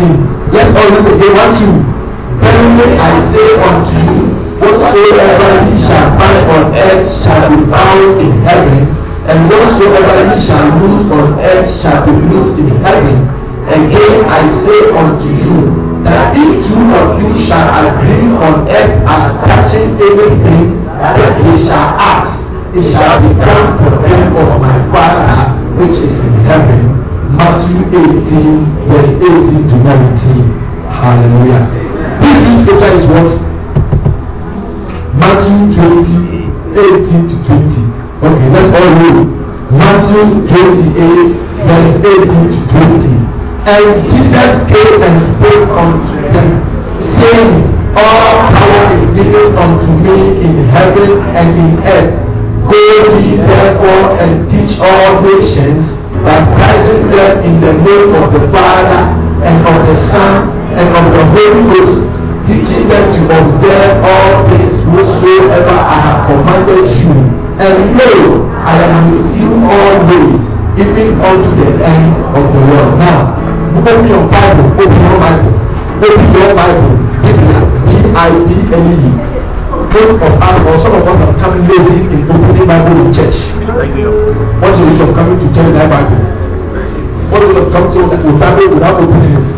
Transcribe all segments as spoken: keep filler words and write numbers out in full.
nineteen. Let's all look again. One, two. Verily I say unto you, whatsoever ye shall bind on earth shall be bound in heaven, and whatsoever ye shall loose on earth shall be loosed in heaven. Again I say unto you, that if two of you shall agree on earth as touching anything that they shall ask, it shall be done for them of my Father which is in heaven. Matthew eighteen, verse eighteen to nineteen. Hallelujah. This scripture is what? Matthew twenty, eighteen to twenty. Okay, let's all read. Matthew twenty-eight, verse eighteen to twenty. And Jesus came and spoke unto them, saying, all power is given unto me in heaven and in earth. Go ye therefore and teach all nations, baptizing them in the name of the Father and of the Son and of the Holy Ghost, teaching them to observe all things whatsoever I have commanded you. And lo, I am with you always, even unto the end of the world. Now, open your Bible, open your Bible, open your Bible. B I B L E. Most of us, or some of us, are coming lazy in opening Bible in church. What's the reason of coming to church without Bible? What is the reason of coming to the Bible without opening it?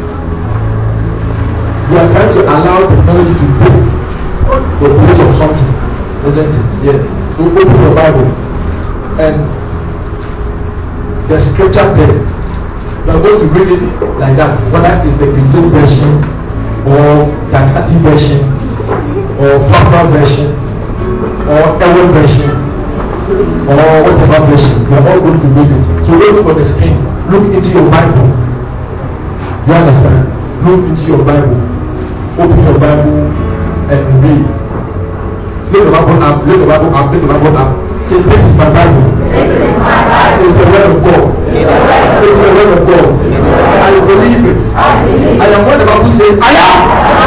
We are trying to allow technology to take the place of something, isn't it? Yes. So open your Bible, and the scripture there, we are going to read it like that, whether it's a King James version or Takati version or Papa version or Ewe version or whatever version. We are all going to read it. So look on the screen, look into your Bible. You understand? Look into your Bible. Open your Bible and read. Look the Bible up, look the Bible up, look the Bible up. Say, this is my Bible. This is my Bible. It's the word of God. It's the word of God. I believe it. I am what the Bible says. I am.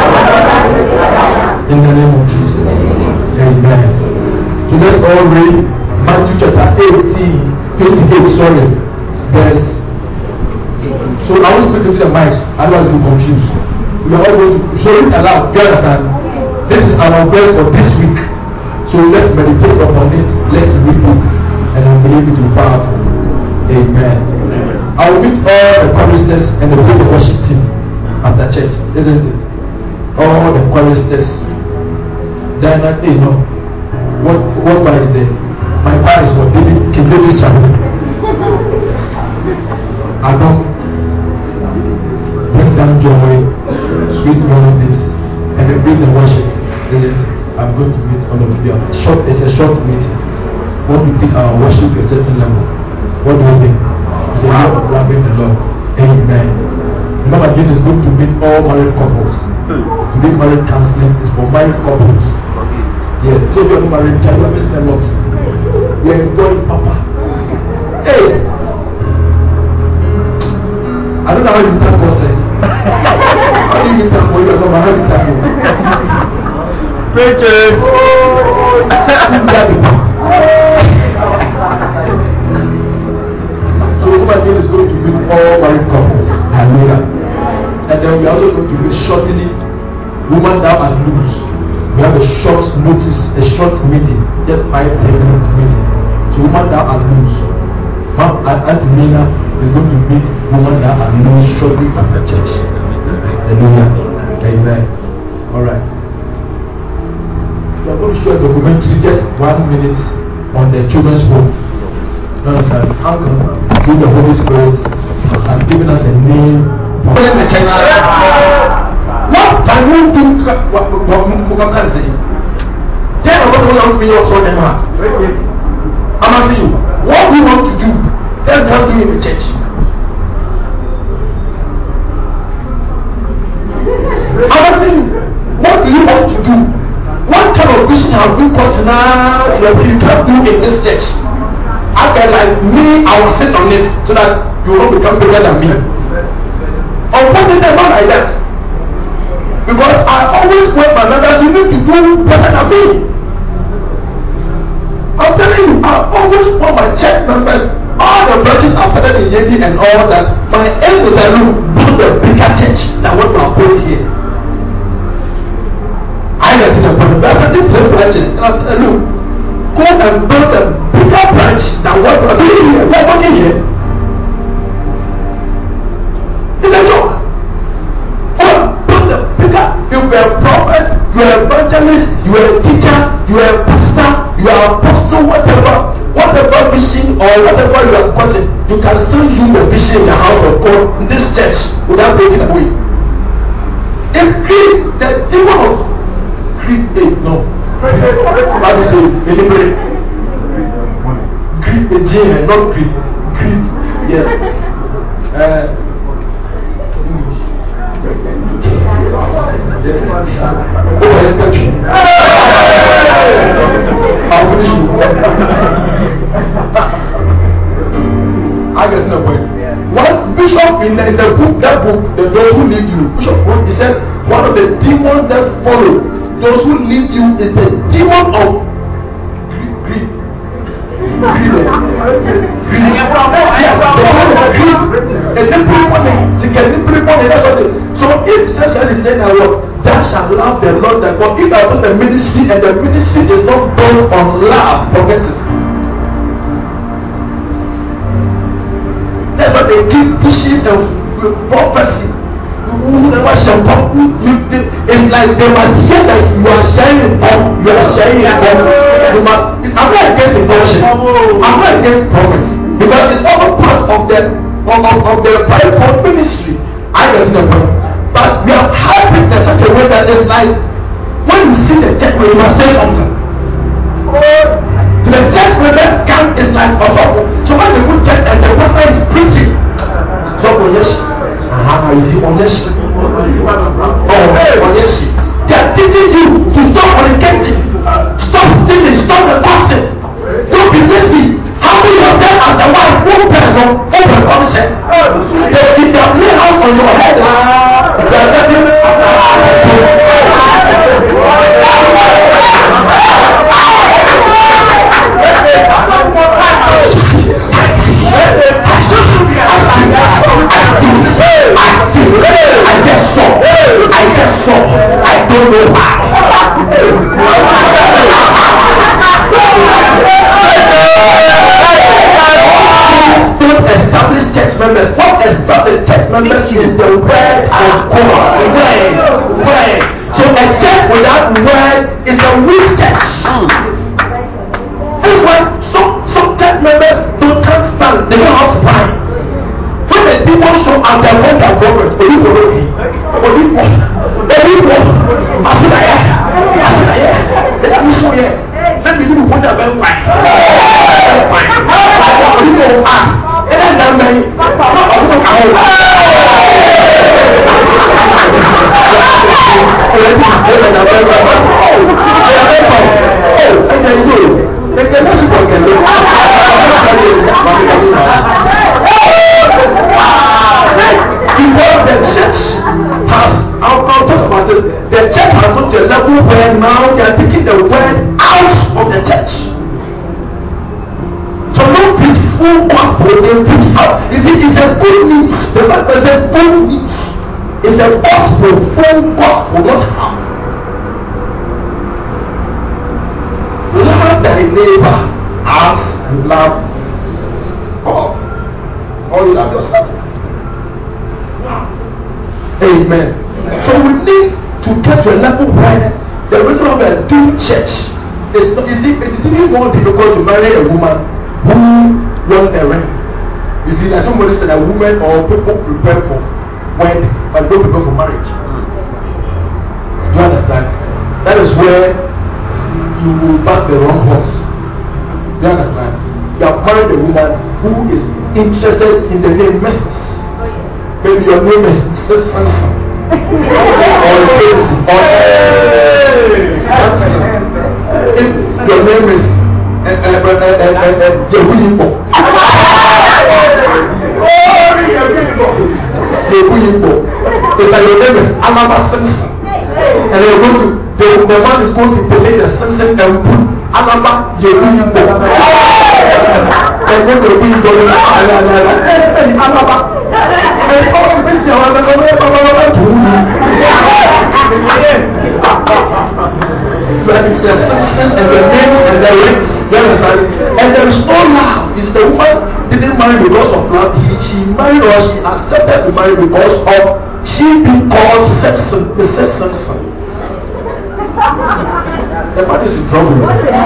In the name of Jesus. Amen. So let's all read Matthew chapter eighteen, twenty-eight, sorry, verse. So I will speak into the mic, otherwise you'll be confused. We are all going to show it aloud. You understand? This is our verse for this week. So let's meditate upon it, let's read it, and I believe it will be powerful. Amen. I will meet all the choristers and the praise worship team after church, isn't it? All the choristers. Then I you know what what bar is there? My bar is for David King David's chapel. I don't bring down joy, sweet melodies, and the praise and worship, isn't it? I'm going to meet all of you. Short, it's a short meeting. What do you think our worship at a certain level? What do you think? It's a lot of loving the Lord. Amen. Remember, again, is going to meet all married couples. Today, married counseling is for married couples. Yes, so if you're not married, you are missing a lot. We are enjoying Papa. Hey! I don't know how you thank God, sir. How do you thank God? You are not married. How do you thank God? Preaching. So woman is going to meet all married couples. Hallelujah. And then we are also going to meet shortly woman down and loose. We have a short notice, a short meeting, just five ten minutes meeting. So woman down and loose. Mom and Auntie Nina is going to meet woman down and loose shortly after church. Hallelujah. Amen. All right. We are going to show a documentary, just one minute, on the children's home. You understand? Uncle, through the Holy Spirit, has given us a name for the church. What can you think? What can I say? Tell me what you want to be also in her. I'm asking you, what do you want to do? Tell me how to do in the church. I'm asking you, what do you want to do? What kind of vision have you got now you can do in this church? I can like me, I will sit on it so that you will not become bigger than me. Unfortunately, not like that. Because I always want my members, you need to do better than me. I'm telling you, I always want my church members, all the branches after that in J D and all that, my aim is that we build a bigger church that and I said, look, go and build a bigger branch than what we are doing here. We are working here. It's a joke. Go and build a bigger. You were a prophet, you are an evangelist, you are a teacher, you are a pastor, you are an apostle, whatever, whatever vision or whatever you are gotten, you can still use the vision in the house of God in this church without breaking away. It's greed, the demon of greed, eh, no. Bible says deliberate. Greed is J, not greed. Greed, yes. Uh, yes. Oh, I enter you. I'll finish you. I get no point. One bishop in the, in the book, that book, the those who lead you, Bishop wrote, he said, one of the demons that follow those who lead you is the demon of greed. Greed. Greed. Greed. Yes, the demon of greed. And then people, that's what it. So if Jesus Christ is saying that word, thou shalt love the Lord thy God. If I put the ministry and the ministry is not built on love, forget it. That's what they give pushes and prophecy. Whoever shall talk, it's like they must hear that you are sharing it, you are sharing it. I'm not against intention. I'm not against prophets. Because it's also part of the of, of, of the private ministry. I don't know. But we have hyped it in such a way that it's like when you see the church, you must say something. The church members come is like a couple. So when the good church and the pastor is preaching, so on yes, aha, you see on yes, oh on yes, they are teaching you to stop fornicating, stop stealing, stop the gossip, don't be lazy. Humble yourself as a wife, open on open conscience. If they have laid out on your head, they are getting. I just saw. I just saw. I don't know why. Don't establish church members. What established church members is the word of God. Word. Word. So a church without word is a weak church. That's why some some church members don't can't stand. They don't have spine. When the people show up their word of God, Olivo, Olivo, Olivo, Asunaya, Asunaya, they have to show here. Let me do what I'm going to find. Olivo ask, and then I'm going to go because the church has, I'll, I'll talk about it, the church has got to a level where now they are taking the word out of the church. So don't preach full gospel, they preach out. You see, it's a good news. The Bible is a good news. It's a gospel, full gospel, not half. Love thy neighbor as love God. Or you love yourself. Amen. So we need to get to a level where the reason why we are doing church is not, you see, it is even more difficult to marry a woman who wants a ring. You see, like somebody said, a woman or people prepare for wedding, but don't prepare for marriage. Do you understand? That is where you will back the wrong horse. Do you understand? You have married a woman who is interested in the name Missus Maybe your name is Missus Samson or Casey or if your name is Yehuyipo, Yehuyipo, if your name is Amaba Simpson, and you're going to the, the man is going to donate the Simpson and put Amaba Yehuyipo, and then the wind going Amaba. And all this is our the Simpsons and the married or she accepted to marry because of she being called Samson, Missus Samson. The man is in trouble.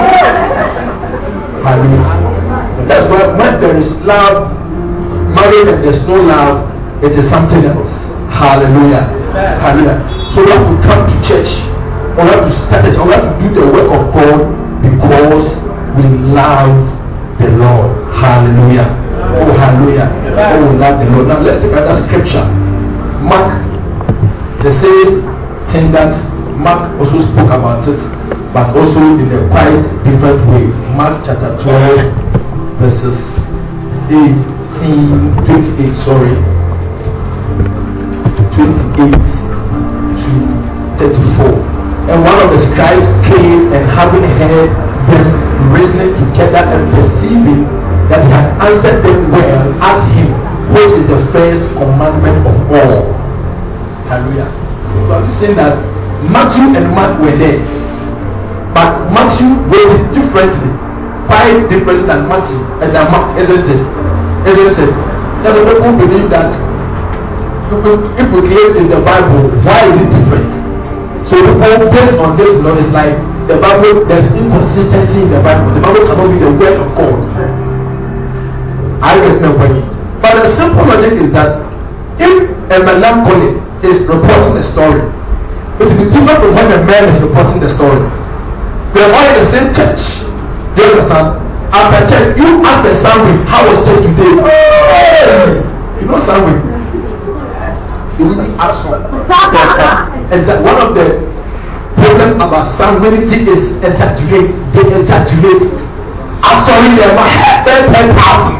Hallelujah. That's why when there is love, marriage and there's no love, it is something else. Hallelujah. Hallelujah. So we have to come to church, or we have to start it, or we have to do the work of God because we love the Lord. Hallelujah. Oh, hallelujah. Oh, we love the Lord. Now let's look at that scripture. Mark, the same thing that Mark also spoke about it, but also in a quite different way. Mark chapter twelve, verses eighteen, twenty-eight, sorry, twenty-eight to thirty-four. And one of the scribes came, and having heard them reasoning together and perceiving that he had answered them well, asked him, what is the first commandment of all? Hallelujah. So I'm saying that Matthew and Mark were there, but Matthew wrote it differently, quite different than Matthew and than Mark, isn't it? Isn't it? Now the people believe that if we claim it's the Bible, why is it different? So people based on this law, it's like the Bible, there's inconsistency in the Bible. The Bible cannot be the word of God. I get no point. But the simple logic is that if a melancholy is reporting a story, it will be different from when a man is reporting the story. They are all in the same church. Do you understand? After church, you ask the Samwin, how was church today? Hey! You know Samwin? You will be asked for. Is that one of the problems about Samwinity is exaggerate. They exaggerate. After all, they have had ten thousand.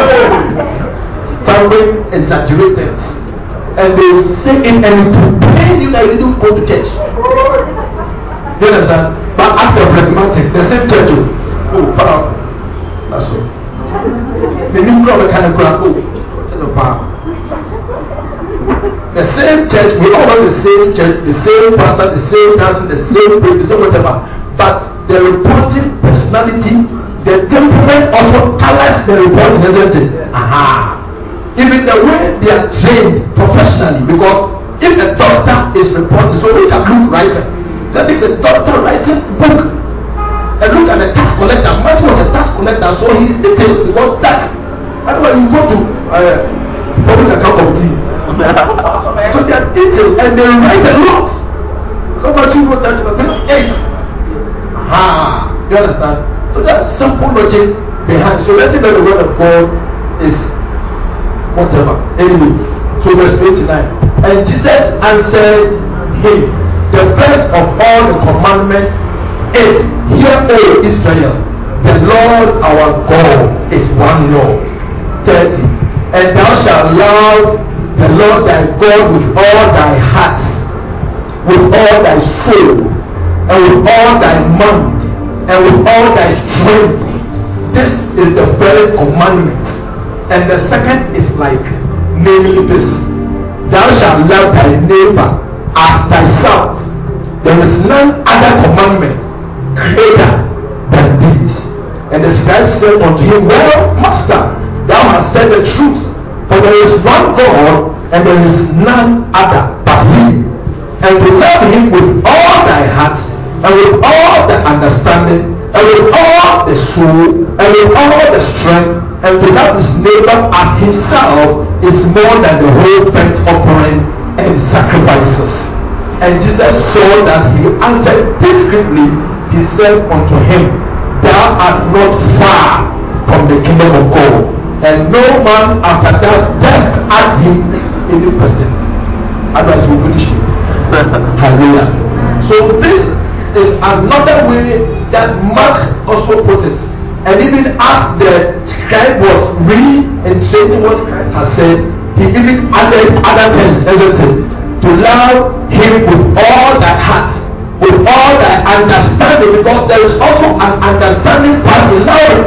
Samwin exaggerated. And they will say it and it will pain you that you don't go to church. Do you understand? But after pragmatic, the same church, oh, powerful. That's all. The new crowd kind of crowd, oh, the power. The same church, we all have the same church, the same pastor, the same person, the same prayer, the same whatever. But the reporting personality, the temperament also colors the reporting, isn't it? Aha. Even the way they are trained professionally, because if a doctor is reporting, so look at Luke writing. That is a doctor writing book. And look at the tax collector. Matthew was a tax collector, so he did it because tax. Otherwise, you go to uh, public account committee. So they are detailed and they write a lot. How about you go to twenty-eight? Aha. You understand? So that's simple logic behind. So let's say that the word of God is whatever. Anyway, so verse twenty-nine. And Jesus answered him, the first of all the commandments is, hear, O Israel, the Lord our God is one Lord. thirty. And thou shalt love the Lord thy God with all thy heart, with all thy soul, and with all thy mind, and with all thy strength. This is the first commandment. And the second is like, namely this: thou shalt love thy neighbor as thyself. There is none other commandment greater than this. And the scribe said unto him, well, master, thou hast said the truth, for there is one God, and there is none other but He. And to love Him with all thy heart, and with all the understanding, and with all the soul, and with all the strength, and to love his neighbor as himself is more than the whole burnt offering and sacrifices. And Jesus saw that he answered discreetly. He said unto him, thou art not far from the kingdom of God. And no man after that dares ask him any question. Otherwise we finish him. Hallelujah. So this is another way that Mark also put it. And even as the scribe was reiterating what Christ has said, he even added other things, isn't it? To love him with all thy heart, with all thy understanding, because there is also an understanding part in love.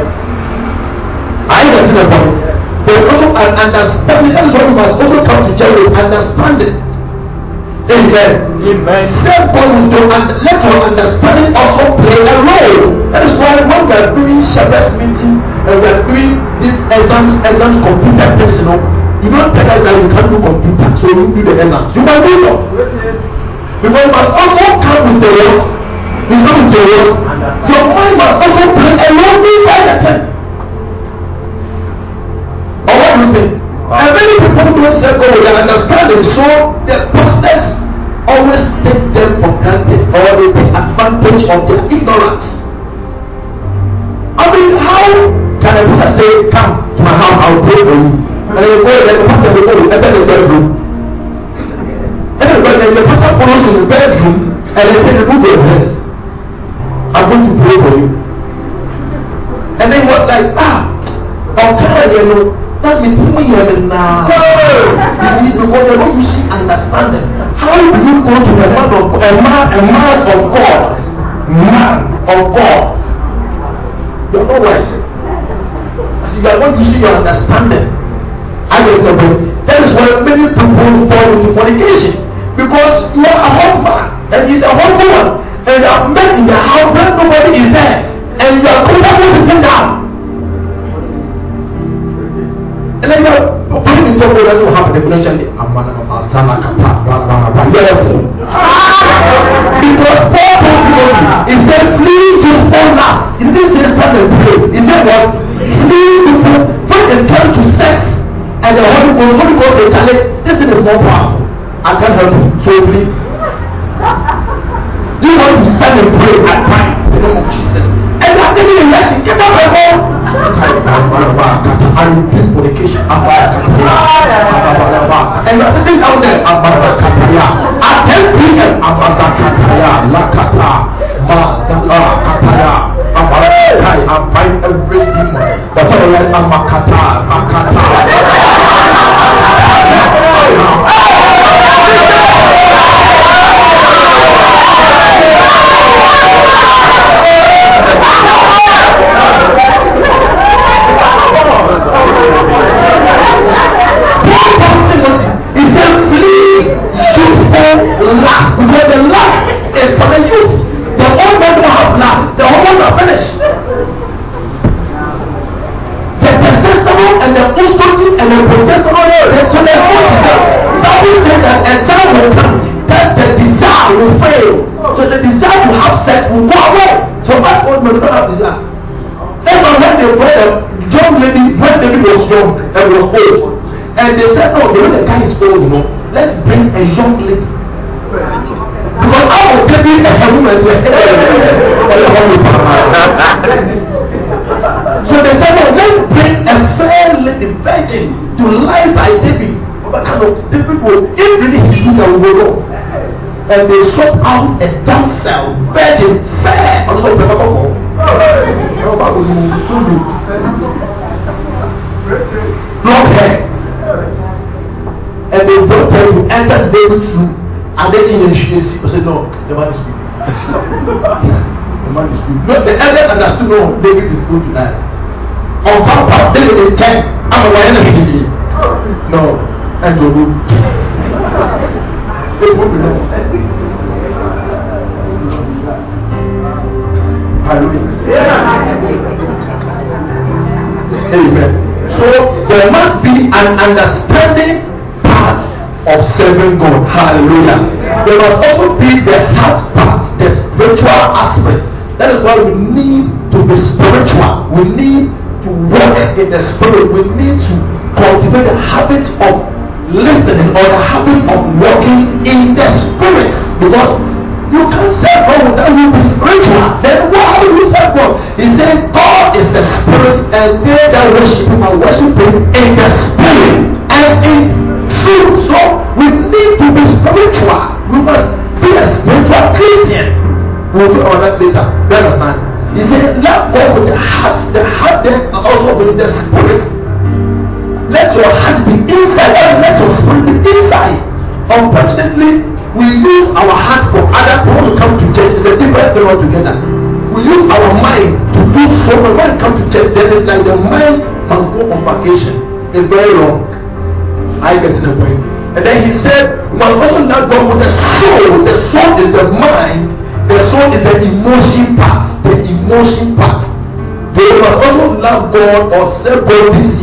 I get the point. There is also an understanding. That is why we must also come to church with understanding. Amen. Amen. Same God is to and let your understanding also play a role. That is why when we are doing Shabbos meeting and we are doing these exams, exams computer things, you know, You don't tell us that you can't do computer, so you do the exams. You can do so. Because you must also come with the words. You come with the words. Your mind must also play a role inside the thing. Or what do you think? And many people don't say God with an understanding, so the pastors always take them for granted or they take advantage of their ignorance. I mean, how can a pastor say, come to my house, I'll pray for you? And you go there, the pastor will go and enter the bedroom. And then when the pastor follows in the bedroom and they say, remove your dress, I'm going to pray for you. And then he was like, ah, okay, you know, that means who you are now. You see, because the way you see understanding, how do you go to a man of a man, a man of God, man of God? You are not wise. See, you are going to see your understanding. I don't know. That is why many people fall into fornication, because you are a husband and he's a husband, and you are met in the house when nobody is there, and you are comfortable to sit down. And then you're putting in trouble that will happen. The connection is because Paul told Timothy, he said, flee to fullness. He didn't say stand and pray. He said what? Flee to full. When it comes to sex and the Holy Ghost, Holy Ghost will tell it, this thing is more powerful. I can't help you. So flee. Do you want to stand and pray at time? In the name of Jesus. And you are taking a lesson. Get up and go. I repeat fornication. And you are sitting down there. At ten p.m. Lakata. I bind every demon. Whatever else, Makata. Makata. He said, flee youthful lust, because the lust is for the youth. The old men don't have lust. The hormones are finished. The testosterone and the estrogen and the progesterone, so there's no desire. Bible says that a time will come that the desire will fail. So the desire to have sex will go away. So that's old men don't have desire. That's why when they were the young lady, when the lady was young and was old, and they said, oh, the way the guy is old, you know, let's bring a young lady. Because I will take you a woman to a So they said, no, let's bring a fair lady, virgin, to lie by David. What kind of David will, if really he should have will go. And they sought out a damsel, virgin, fair. I'm sorry, Papa Coco. Long hair. And they brought her to enter David through. And then she said, no, the man is good. The man is good. No, the elders understood, no, David is good to die. On Papa, David is ten. I'm a lion of the No, and you're good. They won't be wrong. Hallelujah. Amen. So there must be an understanding part of serving God. Hallelujah. There must also be the heart part, the spiritual aspect. That is why we need to be spiritual. We need to walk in the spirit. We need to cultivate the habit of listening or the habit of walking in the spirit. Because you can't serve God without you being spiritual. Then what, how do you serve God? He said God is the spirit, and they that worship him are worshiping in the spirit and in truth. So we need to be spiritual. We must be a spiritual Christian. We'll do all that later. You understand? He said, let go with the heart, the heart then also with the spirit. Let your heart be inside and let your spirit be inside. Unfortunately, we use our heart for other people to come to church. It's a different thing altogether. We use our mind to do so, but when it comes to church, then it's like the mind must go on vacation. It's very wrong. I get to the point. And then he said, we must also not go with the soul. The soul is the mind. The soul is the emotion part. The emotion part. They must also love God or serve God this year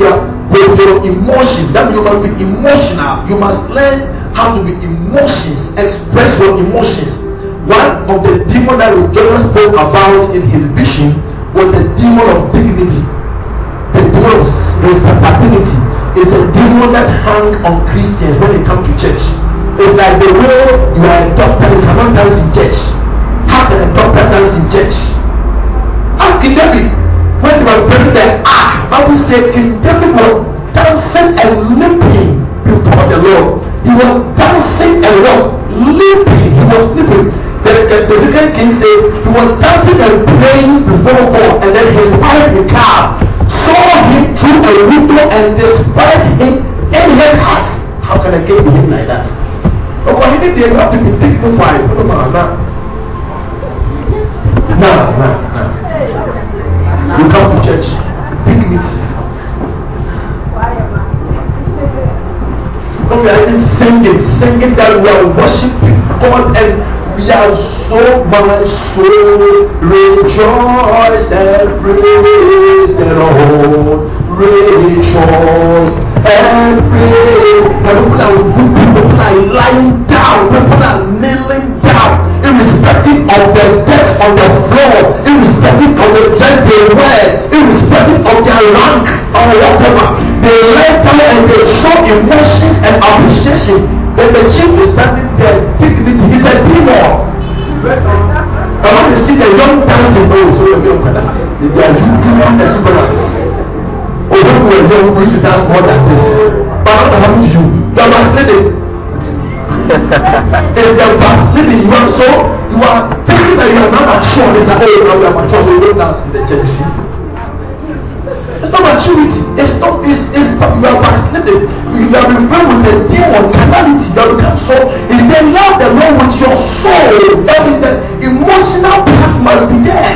with your emotions. That means you must be emotional. You must learn how to be emotions, express your emotions. One of the demons that John spoke about in his vision was the demon of dignity. The demon of respectability is a demon that hang on Christians when they come to church. It's like the way you are a doctor, you cannot dance in church. How can a doctor dance in church? Ask King David. When they were building the ark, Bible said King David was dancing and limping before the Lord. He was dancing and what? Limping. He was limping. The, the, the second king said he was dancing and praying before God, and then his wife Michal saw him through a window and despised him in his heart. How can a king behave like that? But for him, they have to be dignified. No, no, no. No, no, no. You come to church, dignity. When we are even singing, singing that we are worshiping God and we are so much so rejoice and praise the Lord. Rejoice and praise. And people are weeping, people are lying down, people are kneeling down, irrespective of the depth on the floor, irrespective of the dress they wear, irrespective of their rank or whatever. They lie down and they show emotions and appreciation. Then the chief is standing there, dignity. He's a demon. I want to see the young dancing. Oh, so you're young. They are youth exuberance. Oh, when we were young, we used to dance more than this. But what happened to you? You are backsliding. It's a backsliding. You are so, you are thinking that you are not mature. It's like, oh, now you are mature, so you don't dance in the church. It's not maturity. It's not, it's, it's, you are backsliding. You have been filled with the demon, carnality. You have become so. He said, love the Lord with your soul. That means the emotional part must be there.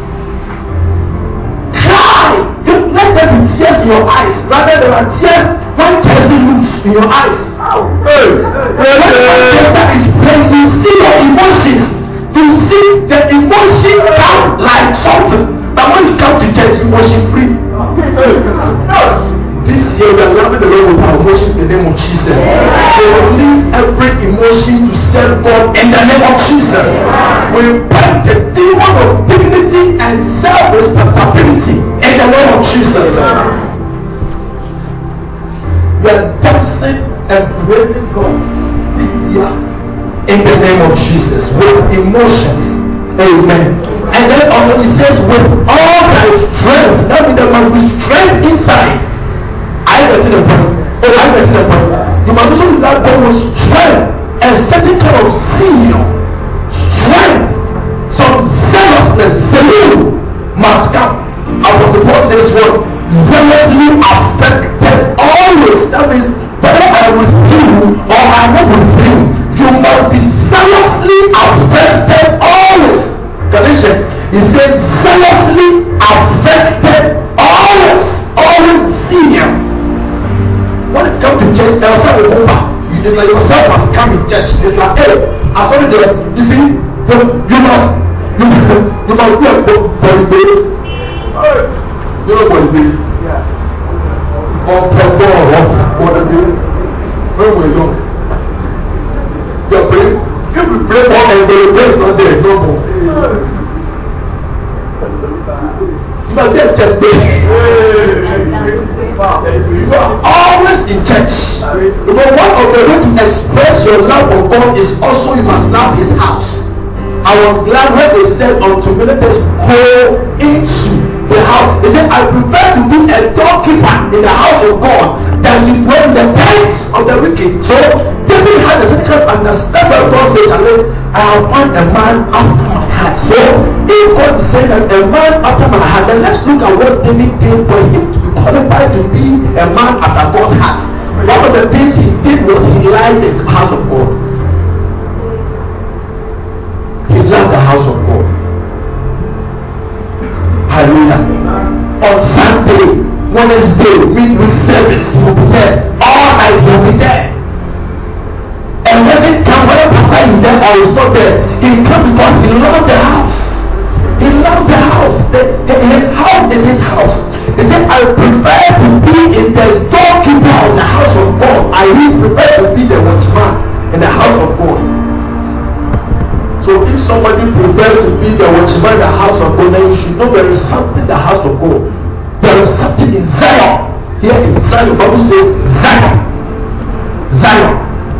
Cry. Just let there be tears in your eyes. Rather there are tears when tears loose in your eyes. Hey. When Manchester is praying, you see your emotions. You see the emotion come like something. But when you come to church, emotion free. This year we are loving the Lord with our emotions in the name of Jesus. So release every emotion to serve God in the name of Jesus. We break the demon of dignity and self-respectability in the name of Jesus. We are dancing and praising God this year in the name of Jesus with emotions. Amen. And then also it says with all thy strength. That means there must be strength inside. I get to the point. Oh, I get to the point. You must also that there was strength and certain kind of zeal. Strength. Some zealousness. Zeal must come. Apostle Paul says what? Zealously affected always. That means whether I was you or I am not with you, you must be zealously affected always. Galatians, he says zealously affected always. Always zeal. When it comes to church, there was a woman. It's like yourself must come in church. It's like, hey, I saw it there. You see, you, you must, you, you must be a body day. You know body day? Yeah. Or purple or what? Body day. Where we go? Your brain. If we pray more and the brain is not there, no more. You must just check this. You are always in church. Because one of the ways to express your love for God is also you must love His house. I was glad when they said unto me, let us go into the house. They said, I prefer to be a doorkeeper in the house of God than to dwell in the tents of the wicked. So David had a second understanding of God said, I have found a man after my heart. So if God is saying that a man after my heart, then let's look at what David did for him to be qualified to be a man after God's heart. One of the things he did was he liked the house of God. He loved the house of God. Hallelujah. On Sunday, Wednesday, midweek service, he will be there. All night he will be there. And when it comes, whether pastor is there or is not there, he comes because he loves the house. He loves the house. The, the, his house is his house. He said, I I prefer to be in the doorkeeper of the house of God. I prefer to be the watchman in the house of God. So if somebody prefers to be the watchman in the house of God, then you should know there is something in the house of God. There is something in Zion. Here is Zion. The Bible says Zion. Zion.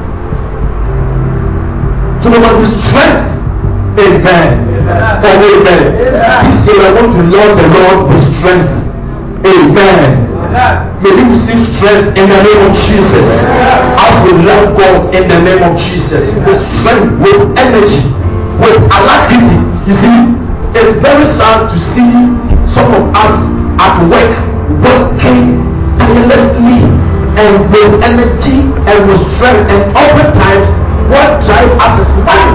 So there must be strength. Amen. Amen. Oh, amen. He said, I want to love the Lord with strength. Amen. Amen. May we receive strength in the name of Jesus. I will love God in the name of Jesus. With strength, with energy, with alacrity. You see, it's very sad to see some of us at work working tirelessly and with energy and with strength, and oftentimes what drives us is money.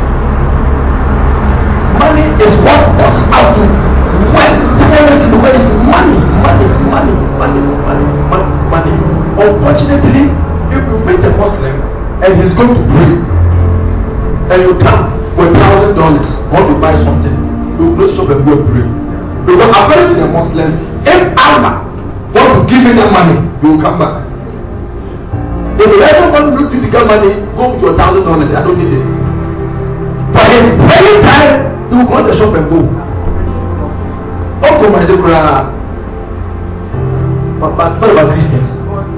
Money is what causes us to work tirelessly because it's money, money, money, money, money, money, money. Unfortunately, if you meet a Muslim and he's going to pray, and you come with a thousand dollars, want to buy something, you close shop and go and pray. Because according to the Muslim, if Allah want to give you that money, you will come back. If you ever want to give you that money, go with your thousand dollars. I don't need it. But his praying time, he will go to the shop and go. Don't compromise the prayer. But what about Christians?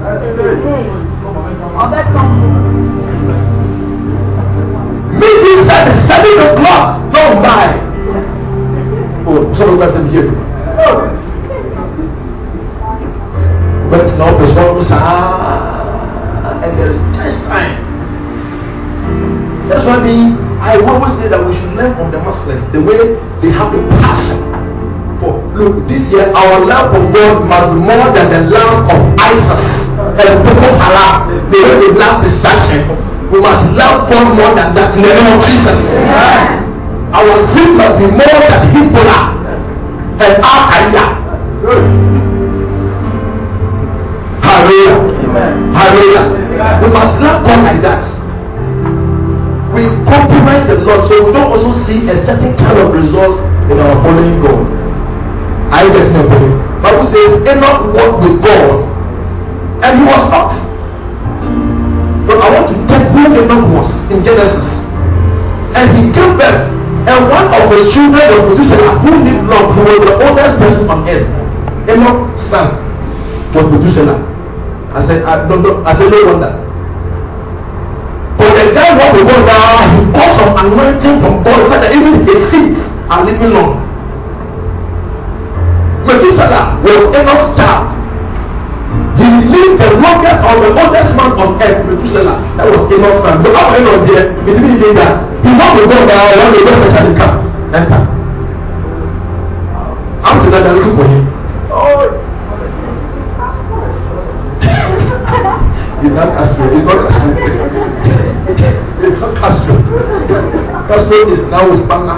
Meetings at seven o'clock. Don't buy. Oh, some of us are here. But it's not this one was ah, and there is just time. That's why me, I always say that we should learn from the Muslims the way they have a passion for. Look, this year our love for God must be more than the love of ISIS and Boko Haram. The way they love distraction, we must love God more than that in the name of Jesus. Yeah. Our sin must be more than Hezbollah and Al Qaeda. Hallelujah. Hallelujah. We must love God like that. We compromise a lot, so we don't also see a certain kind of results in our following God. I get no belief. Bible says Enoch walked with God and he was not. But I want to tell who Enoch was in Genesis. And he gave birth, and one of the children of Methuselah who lived long, who was the oldest person on earth. Enoch's son was Methuselah. I said, I don't know, I said no wonder. But the guy walked with God now, he got some anointing from God, said that even his seeds are living long. Methuselah was Enoch's child. He lived the longest or the oldest man on earth, Methuselah. That was Enoch's son. But after Enoch there, he didn't say that. He walked with God now, when the God had come, enter. After that, they're looking for him. Oh. It's not Castro. It's not Castro. It's not Castro. Castro is now with Banga.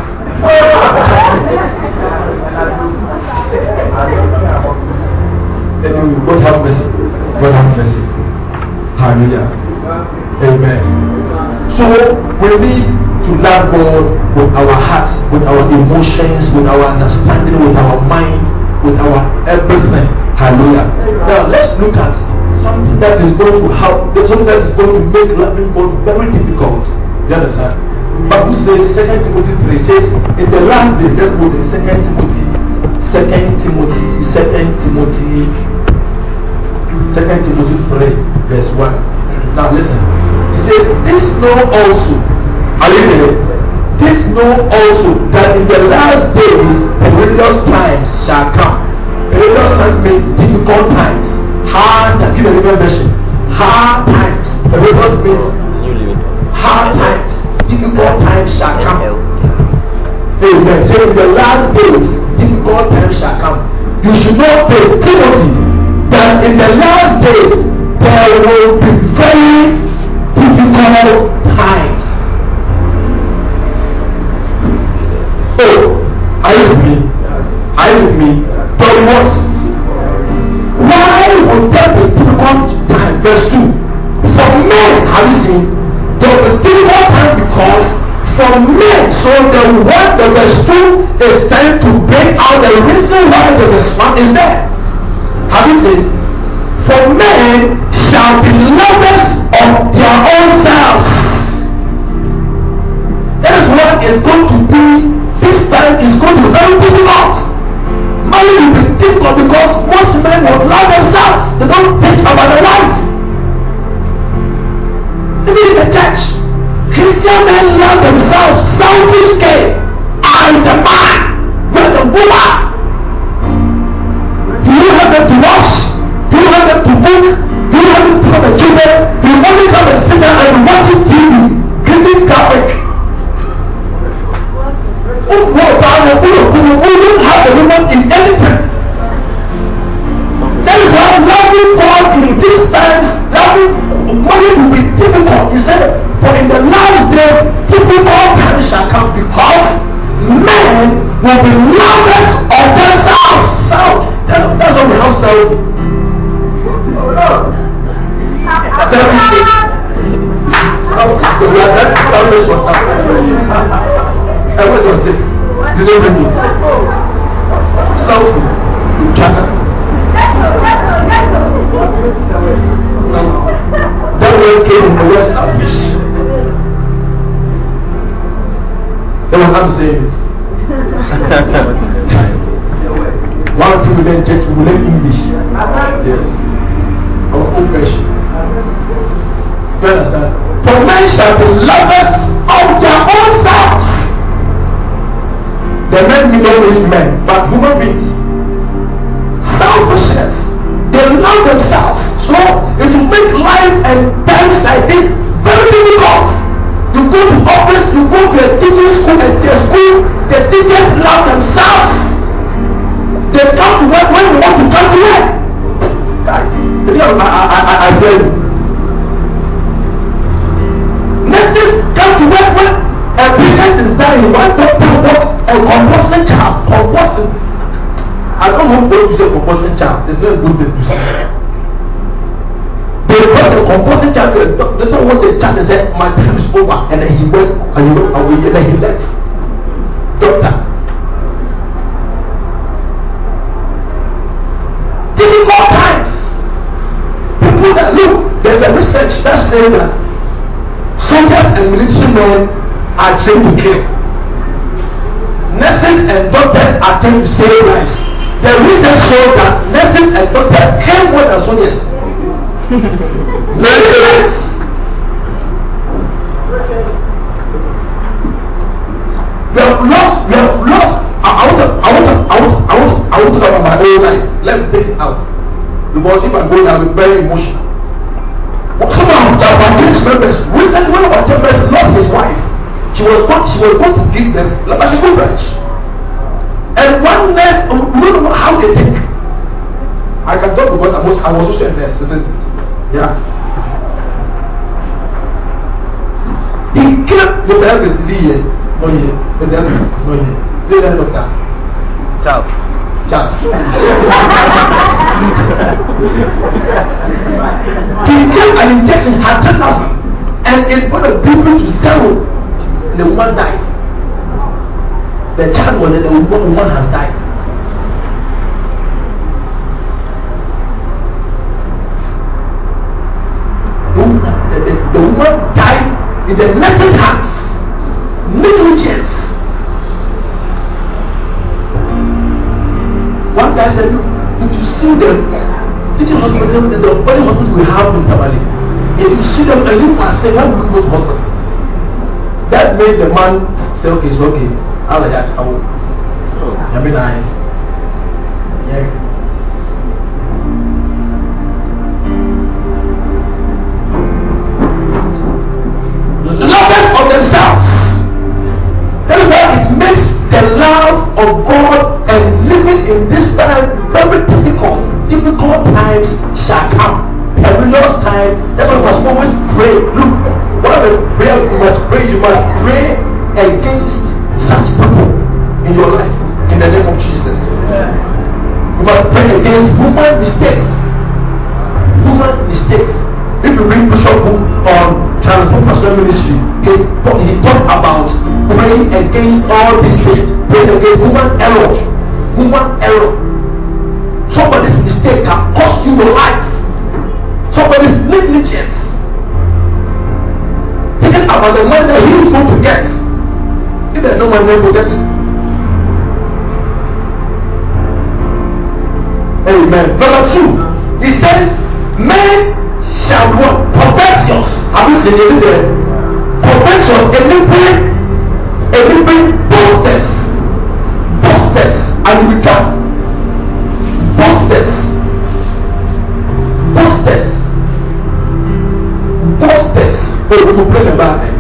Anyway, God have mercy. God have mercy. Hallelujah. Amen. So we need to love God with our hearts, with our emotions, with our understanding, with our mind, with our everything. Hallelujah. Now let's look at something that is going to help, something that is going to make loving God very difficult. You understand? Bible says, Second Timothy three says, in the last day, let's go to Second Timothy, Second Timothy, Second Timothy, Second Timothy three, verse one. Now listen. It says, this know also, are you there? This know also that in the last days, perilous times shall come. Perilous times means difficult times. Hard times. Give a different version. Hard times. Perilous means hard times. Difficult times shall come. Amen. So in the last days, difficult times shall come. You should know this, Timothy, that in the last days there will be very difficult times. Oh, are you with me? Are you with me? But what? Why would there be difficult time? Verse two. For men, have you seen? There will be difficult time because for men, so the what the verse two is trying to bring out the reason why the verse one is there. Have you seen? For men shall be lovers of their own selves. That is what is going to be, this time is going to be very difficult. Marriage will be difficult because most men will love themselves. They don't think about their life. Even in the church, Christian men love themselves. Selfish game. I am the man. You are the woman. Do you have them to wash? Do you have them to cook? Do you have them to have a children? Do you only come and sit there and watching T V? Giving graphic. Who don't have the woman in anything? That is why loving God in these times, loving money will be difficult. He said, for in the last days, difficult times shall come because men will be lovers of themselves. Self. That's, that's what we have self. Selfish. We are that selfish for self. And what was it? Delivering it. Self. China. Self. That word came from the word selfish. They will have to say it. One thing we learn church, we learn English. Yes. Our own version. You understand? For men shall be lovers of their own selves. The men we know is men, but human beings. Selfishness. They love themselves. So it will make life and times like this very difficult. You go to office, you go to a teaching school, and the school, the teachers love themselves. They come to work when they want to come to work. I, I, I, I, I tell you. Nurses come to work when a patient is dying. One doctor wants a compulsory child. Compulsory. I don't want to say compulsory child. It's not a good thing to say. They brought the compulsory child. They don't want the child to say, my time is over. And then he went, and he went away, and then he left. Doctor. Difficult times. People that look, there's a research that says that soldiers and military men are trained to kill. Nurses and doctors are trained to save lives. The research shows that nurses and doctors kill more than soldiers. Many lives. We have lost. We have lost. I, I want to. I want to. I want. I want. I want to talk about my own life. Let me take it out because if I go, I'll be very emotional. Some of our church members, recently one of our church members lost his wife. She was going, she was going to give them like a school branch. And one nurse, we don't know how they think. I can talk because I was, I was also a nurse, isn't it? Yeah. He killed the therapist, is he here? Not here. The therapist is not here. The doctor. Charles. Charles. He gave an injection, one hundred thousand, and it put the people to zero. The woman died. The child was there, the woman, woman has died. The woman, the, the, the woman died in the nurse's hands. Negligence. One guy said, look, if you see them, teaching hospital, the only hospital we have in Tamale, if you see them and you are saying, why would you go to hospital? That made the man say, okay, it's okay. I'll let that out. I mean, I. Yeah. Lovers of themselves. That is why it makes the love of God and living in this time very difficult. Difficult times shall come. Perilous times. That's why we must always pray. Look, one of the prayers you must pray, you must pray against such people in your life in the name of Jesus. You must pray against human mistakes. Human mistakes. If you read Bishop book on Transform Personal Ministry, he talked about praying against all these things. Praying against human error. Human error. Somebody's mistake can in your life. So there is negligence. Thinking about the money that he is going to get. If there's no money, he will get it. Amen. Number two, he says, men shall what? Covetous. Have you seen it there? Covetous, enabling, enabling boasters. Boasters. And we come. Boasters. Boasters. Boasters. Oh, we complain about them.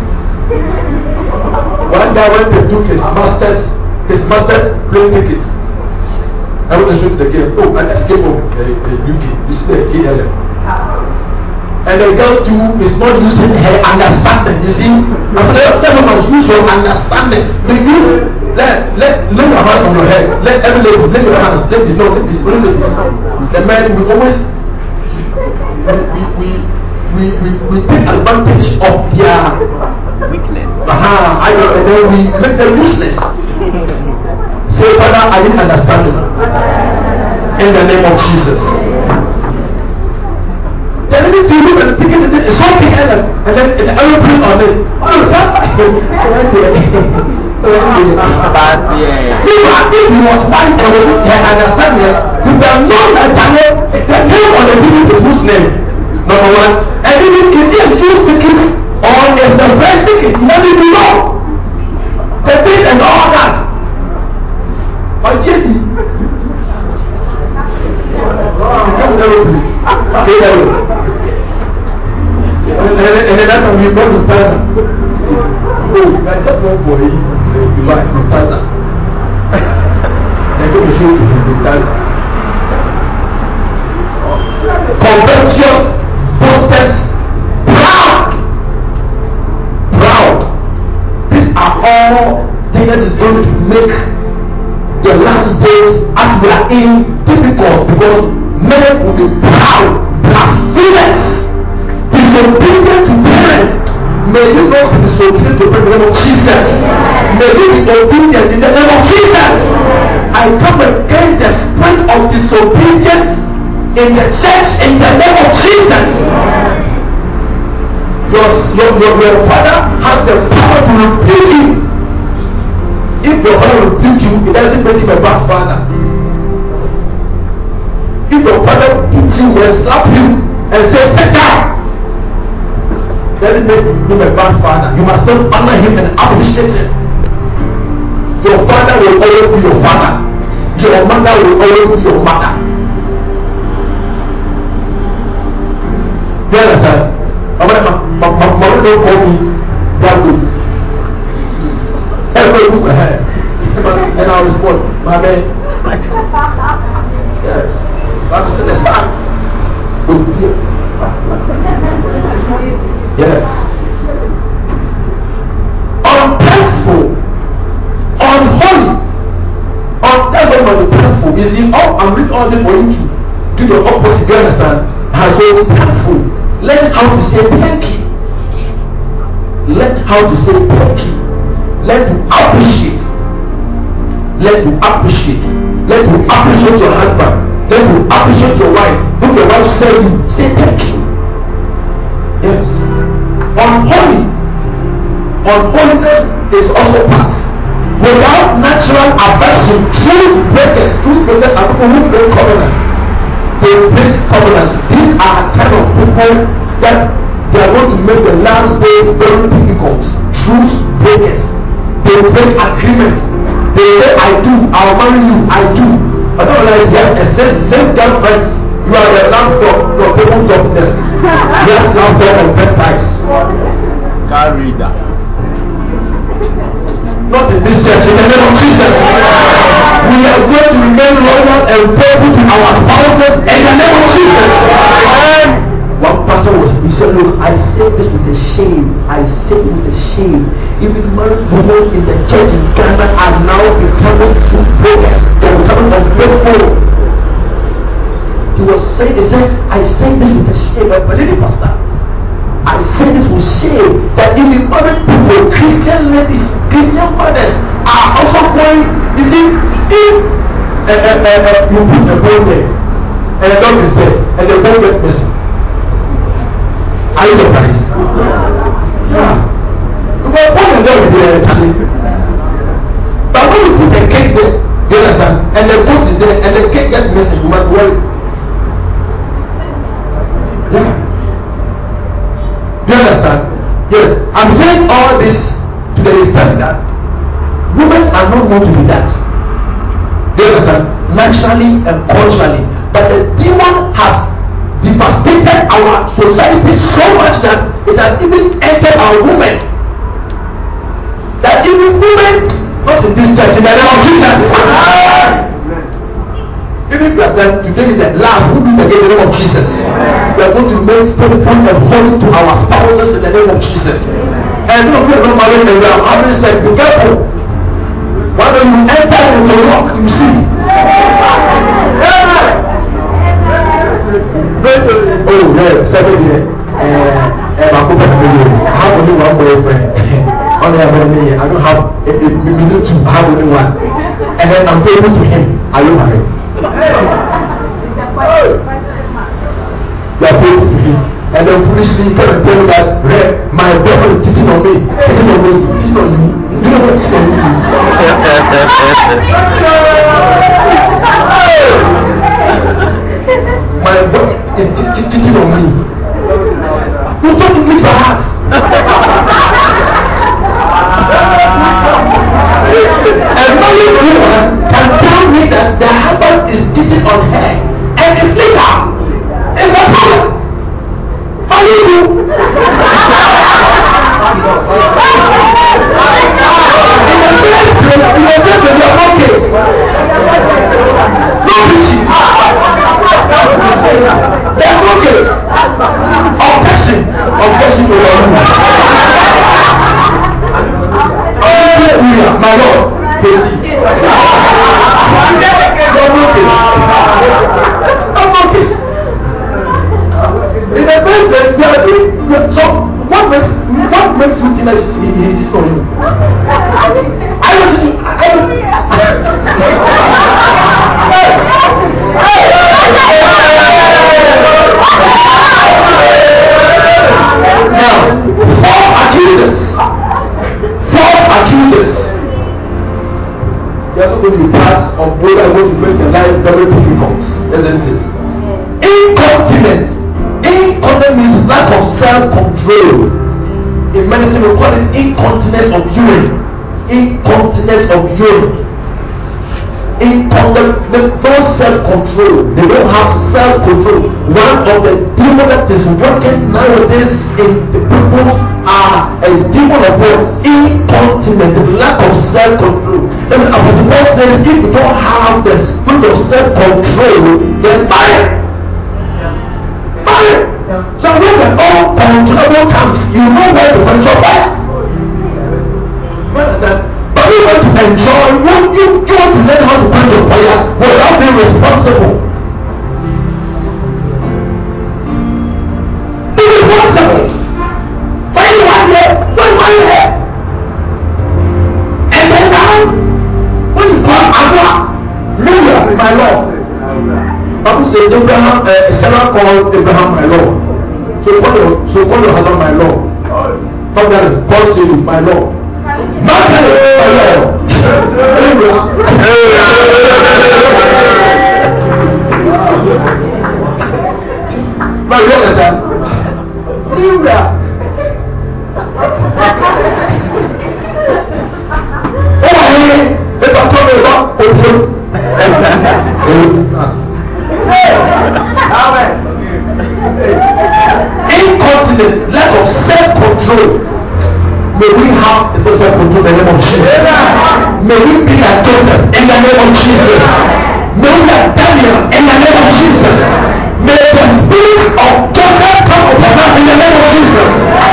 One guy went to do his master's, his master's plane tickets. I want to show you the game. Oh, I just came home uh, uh, U K. You see the K L M. And the girl too is not using her understanding. You see, after that, that must use your understanding. But you let let lay your hands on your head. Let every lady lay your hands. Let this no, let this only ladies. The men we always we we we we, we take advantage of their weakness. Uh-huh. I know, and then we make them useless. Say, Father, I didn't understand it. In the name of Jesus. Then we do look at the ticket and it's something else, and then an aeroplane on it. Oh, that's but yeah. If he was wise and was understand it, he would have known that the name on the ticket is whose name? Number one. And even is he a few tickets or is the first ticket? He doesn't even know. The date and all that. But yet, he comes aeroplane. Okay, aeroplane. And then that time we go to Taza. Oh, I just want for you to buy to Taza. They're going to show you to Taza. Covetous, boasters, proud. Proud. These are all things that is going to make the last days as we are in difficult, because men will be proud, blasphemous, disobedient to parents. May you not be disobedient to parents in the name of Jesus. May you be obedient in the name of Jesus. I come against the spirit of disobedience in the church in the name of Jesus. Your, your, your, your father has the power to rebuke you. If your father rebuke you, it doesn't make him a bad father. If your father beats you and slap you and says, sit down, doesn't make him a bad father. You must still honor him and appreciate him. Your father will always be your father. Your mother will always be your mother. You understand? My mother don't call me that way. Everybody look ahead. And I respond, my man. Yes. I'm still the son. Yes. Unthankful. Unholy. Unthankful. You see, oh, I'm reading all the for you to do the opposite. You understand? And so thankful. Learn how to say thank you. Learn how to say thank you. Learn to appreciate. Learn to appreciate. Learn to appreciate your husband. Learn to appreciate your wife. When your wife says you, say thank you. Yes. Unholy. Unholiness is also part. Without natural aversion, truth breakers, truth breakers are people who break covenants. They break covenants. These are kind of people that they are going to make the last days very difficult. Truth breakers. They break agreements. They say, I do, I'll marry you, I do. I don't realize that six, six girlfriends, you are the lapdog, your people of this. Yes, lapdog of bedtimes. Carry that. Not in this church, in the name of Jesus. We are going to remain loyal and faithful to our spouses in the name of Jesus. One pastor was, he said, look, I say this with a shame. I say it with a shame. Even married women in the church in Ghana are now becoming true breakers. They are becoming ungrateful. He was saying, he said, I say this with a shame. I believe it, pastor. I say this with shame that in the other people, Christian ladies, Christian mothers are also going. You see, if uh, uh, uh, uh, you put a boy there and the dog is there, and they both get missing. Are you surprised? Yeah. Because both of them is there actually. But when you put the cake there, you understand, and the goat is there, and the cake gets missing, you might worry. Yeah. Do you understand? Yes. I'm saying all this to the effect that women are not known to be that. Do you understand? Naturally and culturally. But the demon has devastated our society so much that it has even entered our women. That even women, not in this church, in the name of Jesus. Even that today is the last who do again in the name of Jesus. We are going to make faithful and holy to our spouses in the name of Jesus. And no, we are not married and we are having sex. Be careful. Why don't you enter into rock? You see. Oh, yeah, seven years. Uh, I have only one boyfriend. Only have only. I don't have. It, it, it means two. I have only one. And then I'm faithful to him. Are you married? You are faithful to him. And then foolishly come and tell me that my boyfriend is cheating on me, cheating on me, cheating on you. You know what cheating on me is? My boyfriend is cheating on me. You don't English by heart. A married woman can tell me that the husband is cheating on her and it's legal. It's a problem. How do you do? In the first place, in the first place, you are not case. No preaching. There's no case. Objection. Objection to your rule. My Lord, case. No case. No case. In the first place, we are doing so. What makes what makes you think that he insists on you? I don't think. I don't. Now, four accusers. Four accusers. They are not going to be parts of what are going to make their life very difficult, isn't it? Incontinence. Incontinence means lack of self-control. In medicine, we call it incontinence of urine. Incontinence of urine. Incontinence, no self-control. They don't have self-control. One of the demons that is working nowadays in the people are a demon of what? Incontinence, lack of self-control. Then Apostle Paul says, if you don't have the spirit of self-control, then fire. Fire. So when the uncontrollable comes, you know where to control fire. You understand? But you want to enjoy, you, you, you want to learn how to control fire without being responsible. Be responsible. Why you want here? Why you want here? And then now, when you call Allah, Lord, my Lord. Bible says Abraham, uh, Sarah called Abraham my Lord. So call your, so call your husband my Lord. Call that, call Siri my Lord. Not my Lord. But you understand? Hallelujah. Oh, hey, if I told you about it, incontinent, lack of self-control. May we have self-control in the name of Jesus. May we be like Joseph in the name of Jesus. May we be like Daniel in the name of Jesus. May the spirit of Joseph come upon us in the name of Jesus.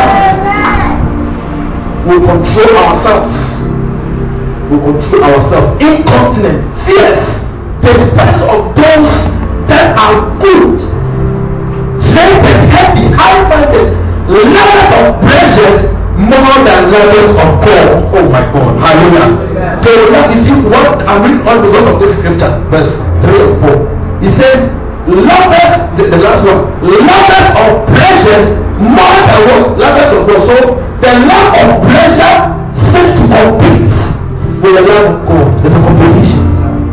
We control ourselves. We control ourselves. Incontinent, fierce, the spirits of those that are good, strengthened, heavy, high-minded, levels of pleasures more than levels of God. Oh my God, hallelujah. So now you see what I'm reading on because of this scripture, verse three and four. It says, lovers, the, the last one, lovers of pleasures more than what? Lovers of God. So the love of pleasure seems to compete with the love of God. There's a competition.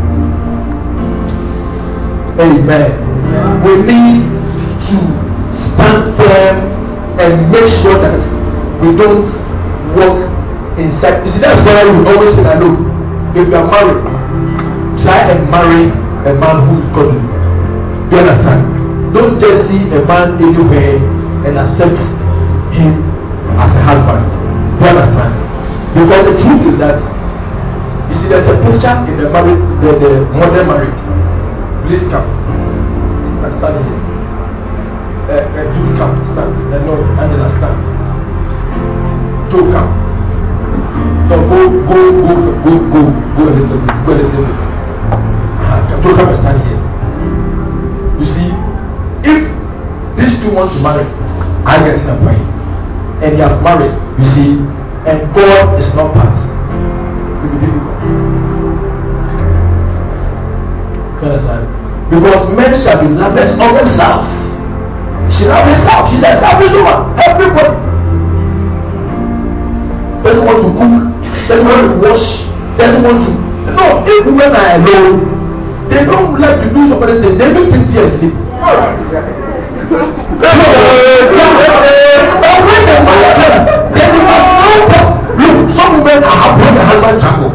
Amen. Yeah. We need to stand firm and make sure that we don't walk inside. You see, that's why we always say that, look, if you are married, try and marry a man who is godly. Do you understand? Don't just see a man anywhere and accept him as a husband. Do you understand? Because the truth is that, you see, there's a picture in the married, the, the modern marriage. Please come. Stand, stand here. Uh, uh, do come, stand. Uh, no, Angela, stand. Do come. No, go, go, go, go, go, go a little bit, go a little bit. Uh, do come and stand here. You see, if these two want to marry, I get in a point, and they have married, you see, and God is not part, to be difficult. You understand? Because men shall be lovers of themselves. She loves herself. She's a selfish woman. Everybody doesn't want to cook, doesn't want to wash, doesn't want to. No, if women are alone, they don't like to do so many things. They don't think seriously. But when they marry them, they do not know. Look, some women are happy when the husband travel.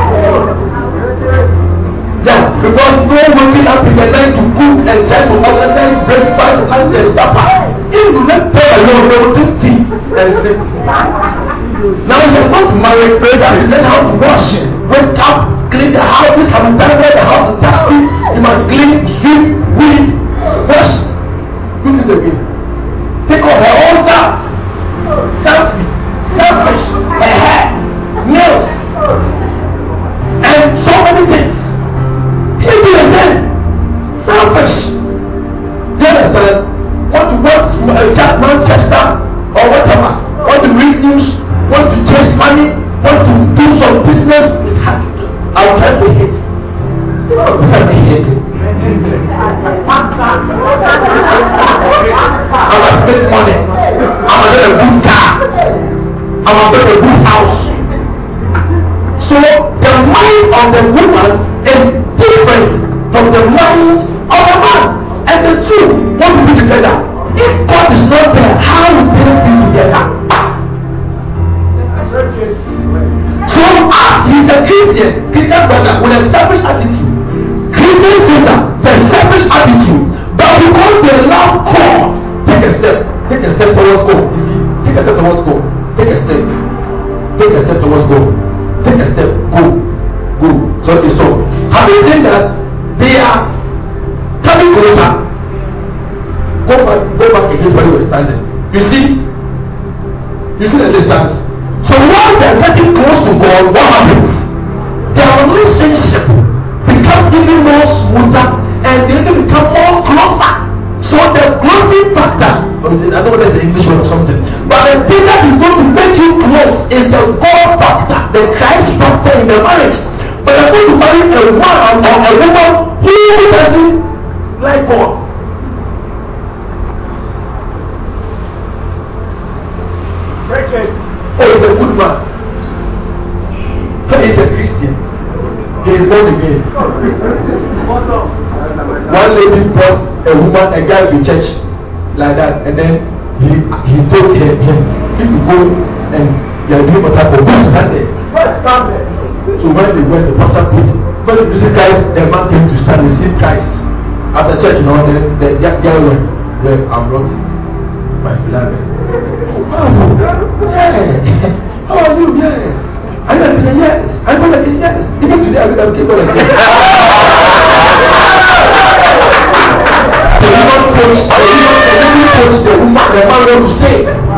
Yeah, because no waking up in the night to cook and try to organize breakfast, lunch, and supper. If you let them alone, they will drink tea and sleep. Now you're going to marry, pray that you learn how to wash, wake up, clean the house. This have been done where the house is dusty. You must clean, sweep, weed, wash. Do this again. Take off her own stuff. Selfie, selfish, her hair, nails, and so many things. He do the same. Selfish. Do you understand? Want to watch uh, Manchester or whatever. Want to read news. Want to chase money. Want to do some business. It's hard to do. I will try to hate. I will try to hate. I will spend money. I will get a good car. I will get a good house. So the mind of the woman is different from the mind of the man, and the two want to be together. If God is not there, how will they be together? So as he's a Christian, Christian brother with a selfish attitude, Christian sister with a selfish attitude, but because they love God, take a step, take a step towards God. You see, take a step towards God, take a step, take a step towards God, take a step, go, go. So it's so. Have you seen that they are coming closer? Go back, go back against where you were standing. You see, you see the distance. So once they are getting close to God, what happens? Their relationship becomes even more smoother, and they even become more closer. So the closing factor, I don't know whether it's an English word or something, but the thing that is going to make you close is the God factor, the Christ factor in the marriage. But you're going to marry a man or a woman who doesn't like God. Oh, he's a good man. He's a Christian. He is born again. One lady brought a woman, a guy to church like that, and then he he told him, him if you go and they are doing water for God, stand there. So when they went, the pastor put, when you see Christ, the man came to stand, receive Christ. After church, you know, then the girl went, well, I brought my beloved. Oh, yeah. How are you? Yeah. Are you like, yes. I'm like, yes. Even today, I will keep on like, yes. The woman coach, the woman coach, the woman, the man want to say.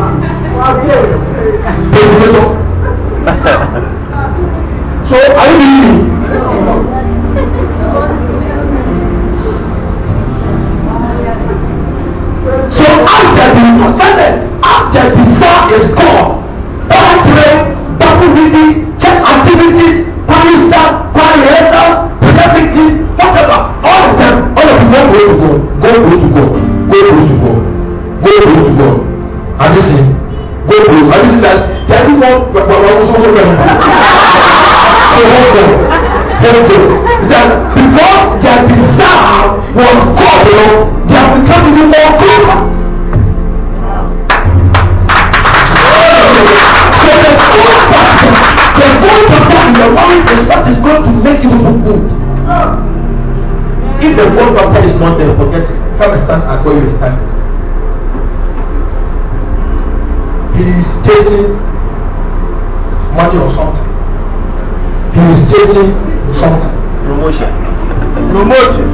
So, are you believing? So, after the offended, after the desire is gone, Bible prayer, Bible reading, church activities, Bible stuff, Bible rehearsal, prayer meeting, whatever, all of them, all of them want to go. Because their desire was God, you know, they have become even more closer. So the good factor, the good factor in the marriage is what is going to make you look good. If the good factor is not there, forget it. Come and stand at where you stand. He is chasing money or something. He is chasing something. Promotion. Promotion.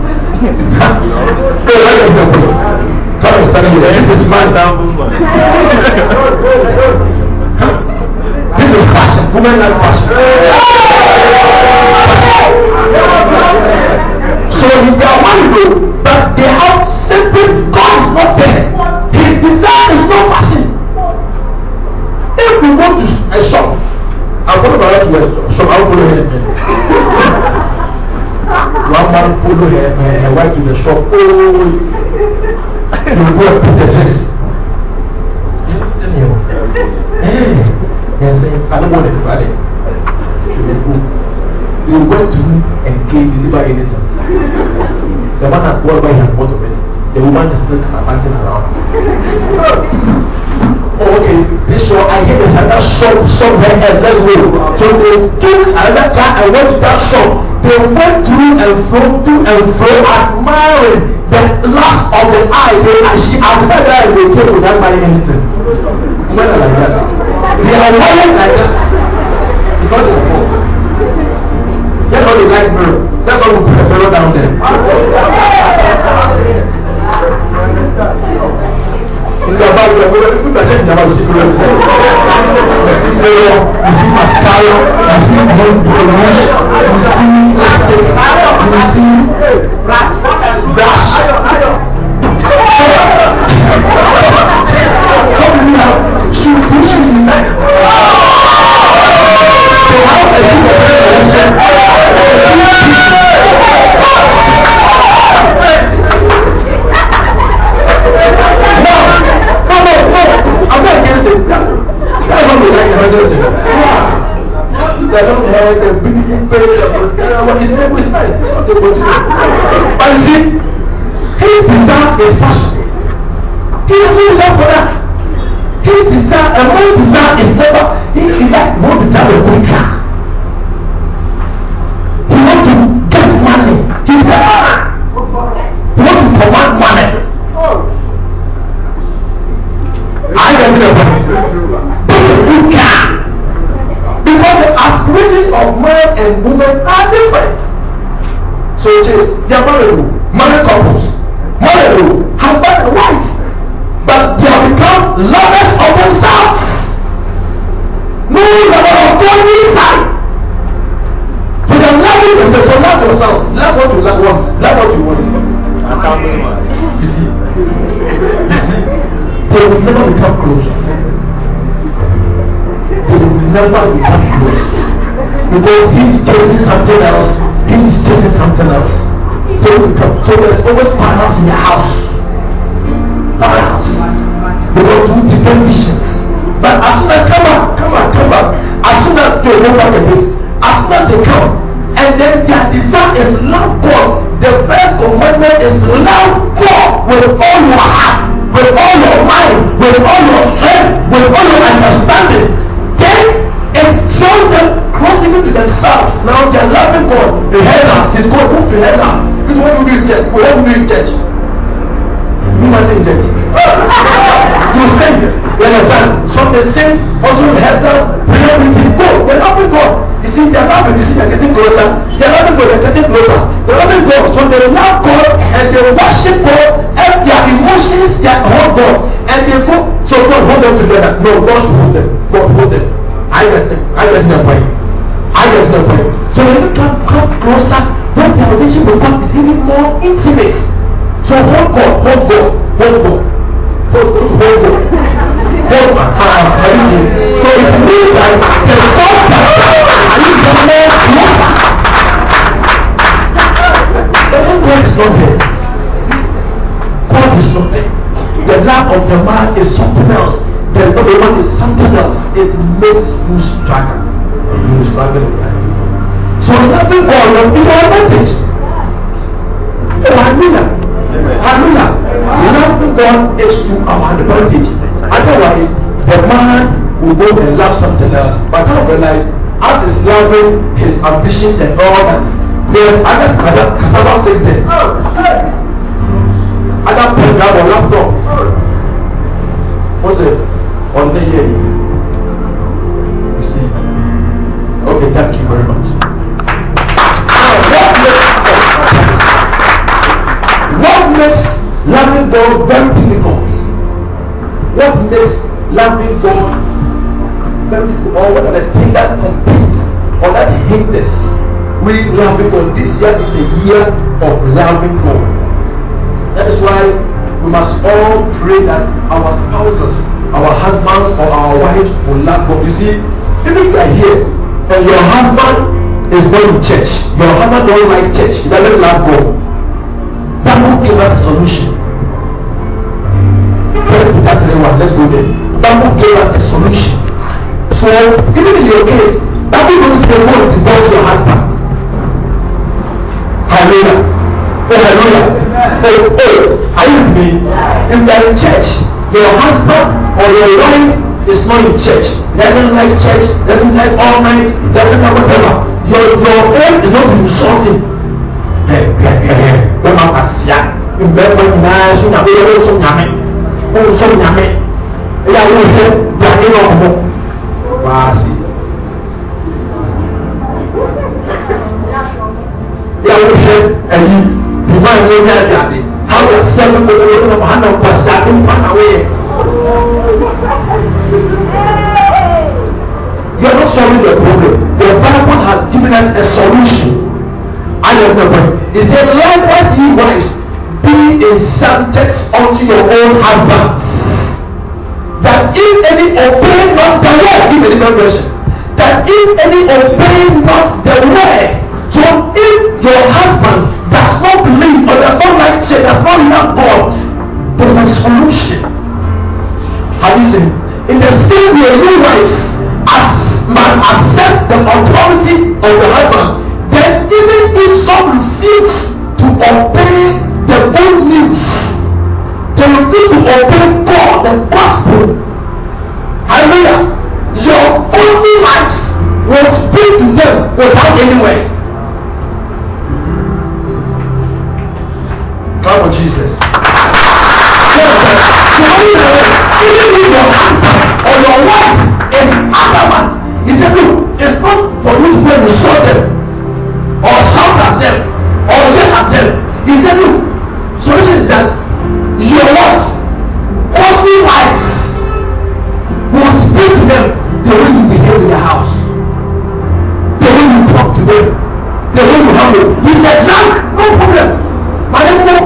Come and stand here. This is man. This is passion. Women like passion. So if they are one group, but they have simply God is not there. His desire is no passion. If we go to a shop, I'm going to go to a shop, I'll follow her. One man follow her, her wife to the shop. Oh, you go and put the dress. Hey, yes, I don't want to do it. You went to and gave, you never anything. The man has gone by his bought already. The woman is still dancing around. Oh, okay, this show, I hear there's another shop somewhere else. Let's go. So they took another car and went to that shop. They went through and fro, through and fro, admiring the last of the eye. They actually admired that they came without buying anything. Men are like that. They are wired like that. It's not their fault. That's why they like mirror. That's why we put a mirror down there. In the Bible, the people are checking about the secret. You see mirror, you see mascara, you see blue rouge, you see lipstick, you see brush. How do we have shoes, two shoes inside? So how a super person No, no, no, no. I'm not against it. That's what we like the majority. They don't have the big pay of what is name is nice. It's not the what you do. But you see, his desire is passion. He doesn't love for that. His desire, and my desire is never, he is like, he want to drive a good car. He want to get money. He's a man. He want to command money. I don't know what it is. This is who can. Because the aspirations of man and woman are different. So it is, they are married, married couples, married, husband and wife. But they have become lovers of themselves. No lover of God inside. So they are loving themselves, so love yourself. Love what you love, want. Love what you want. You see? You see? They will never become close. They will never become close. Because he is chasing something else. He is chasing something else. They will become. So there's always balance in your house. Balance. Because two different visions. But as soon as come back, come back, come back. As soon as they go back a bit, as soon as they come, and then their desire is love God. The first commandment is love God with all your heart, with all your mind, with all your strength, with all your understanding. Then it draws them close even to themselves. Now they are loving God. Rehearsal, it's God who rehearsal. This is what we do in church. We have to do in church. You must in church. You sing. You understand? So they sing, also rehearsals, prayer meeting. Go. They're loving God. You see, they're loving. You see, they're getting closer. They're loving God. They're getting closer. They're loving God. So they love God and they worship God. And their emotions, they hold God. And they go. So God hold them together. No, God should hold them. God hold them. I get them. I get their point. I get their point. So when you come, come closer, when their relationship with God is even more intimate. So hold God, hold God, hold God, hold God, hold God, hold my heart. So it means that the God that you get more closer. But when God is not there, God is not there. The love of the man is something else. The love of the man is something else. It makes you struggle. you will struggle in life. So loving God is our advantage. Oh, hallelujah. Hallelujah. Loving God is to our advantage. Otherwise, the man will go and love something else. But I realize, as he's loving his ambitions and all that, there's other cassava sticks there. Other program or laptop. What's it? On the year. You see? Okay, thank you very much. Now, what makes what makes loving God very difficult? What makes loving God very difficult? Or what are the things that compete or that hinders we loving God? This year is a year of loving God. That is why we must all pray that our spouses, our husbands or our wives will love God. You see, even if you are here and your husband is going to church, your husband don't like church, he doesn't love God, that will give us a solution. Let's put that in one, let's go there. That will give us a solution. So, even in your case, that will not say go and divorce your husband. Hallelujah. Oh, hallelujah. Oh, oh, are you with me? If you are in church, your husband or your wife is not in church, doesn't like church, doesn't like all night, doesn't like whatever. Your your aim is not to insult him. Hey, hey, hey, hey. When I'm a sick, in bed when I so na be so nyame. Oh, so nyame. Yeah, we hear that you know. Wasi. Yeah, we hear as you divine way that how you are serving the Lord of hand of passing pan away. You are not solving the problem. The Bible has given us a solution. I don't know. It says, likewise ye wives, be in subject unto your own husbands. That if any obey not the word, give a different version. That if any obey not the word, so if your husband does not believe or does not like church, does not love God, there's a solution. Have you seen? In the same way, you wives, as man accepts the authority of the husband, then even if some refuse to obey the good news, they refuse to obey God, the gospel. Hallelujah. Your only wives will speak to them without any word. Come on, Jesus. Even if your husband or your wife is adamant, he said, look, it's not for you to go and insult them or shout at them or yell at them. He said, look, solution is that your wives, only wives, will speak to them the way you behave in the house, the way you talk to them, the way you handle. He said, drunk, no problem. But then no.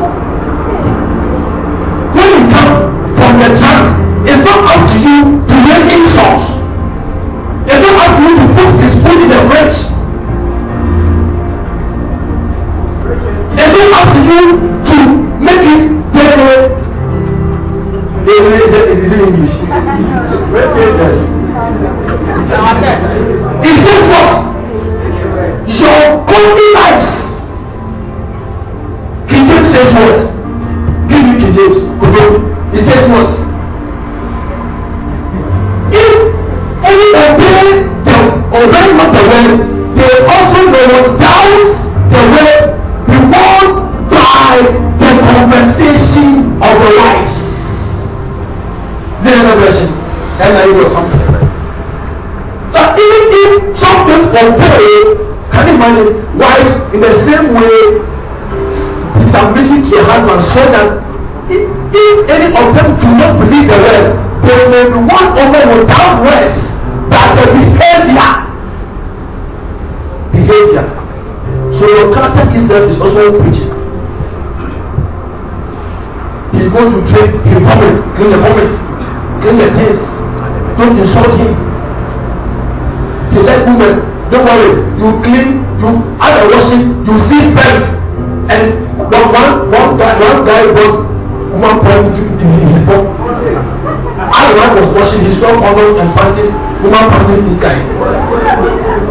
When you come from the drunk, it's not up to you to make insults. It's not up to you to put his foot in the fridge. It's not up to you to make it the is it English? It says what? Your godly lives. King James says what? Give me King James. It says what? If any obey the obey not the way, they also they will doubt the way reward by the conversation of the wives. This is another version. And I will something. But even if something obey, can you imagine wives in the same way submitting to your husband so that if, if any of them do not believe the word, they may be won over without words, but the behavior. Behavior. So your character itself is also preaching. He's going to drink, he'll vomit, clean the vomit, clean the things. Don't insult him. You like women, don't worry, you clean, you add a washing, you see spells. And one, one, one guy, one guy brought one point in his book. As one was washing, he saw others and panties, woman panties inside.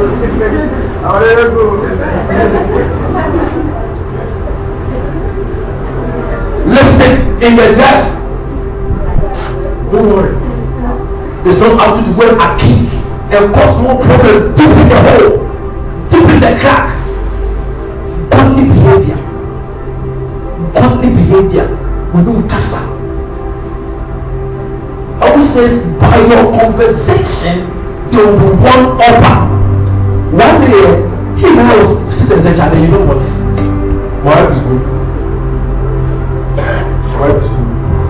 Lipstick in the dress. Don't worry. It's not up to the word accuse and cause more problem deep in the hole, deep in the crack. Godly behavior. Godly behavior. We don't cast out. Always says by your conversation there will be one offer. One day he was sitting there and you know what? My wife is good. My wife is good.